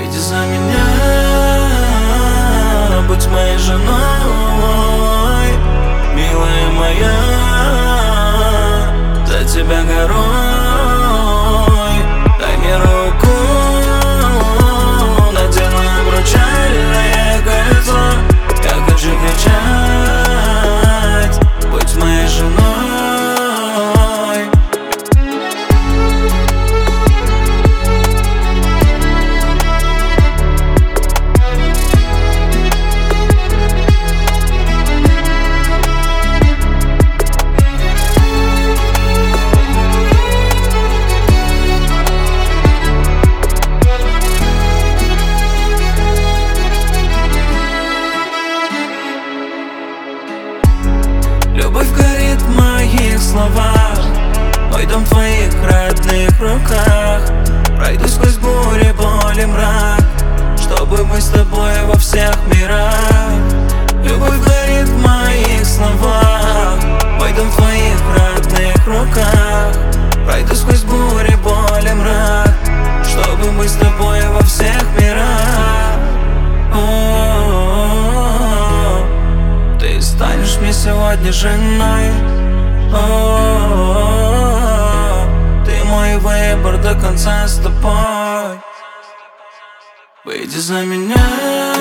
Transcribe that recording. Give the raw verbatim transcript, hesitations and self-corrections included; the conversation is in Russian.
Выйди за меня, будь моей женой, милая моя, за тебя горой. Дай мне руку, надену обручальное кольцо. Я хочу кричать, будь моей женой. Любовь горит в моих словах, мой дом в твоих родных руках. Пройду сквозь бури, боль и мрак, чтобы мы с тобой во всех мирах. Любовь горит в моих словах, мой дом в твоих родных руках. Пройду сквозь бури, боль и мрак, чтобы мы с тобой во всех мирах. О-о-о-о, ты станешь мне сегодня женой. О-о-о-о, ты мой выбор до конца с тобой. Выйди за меня,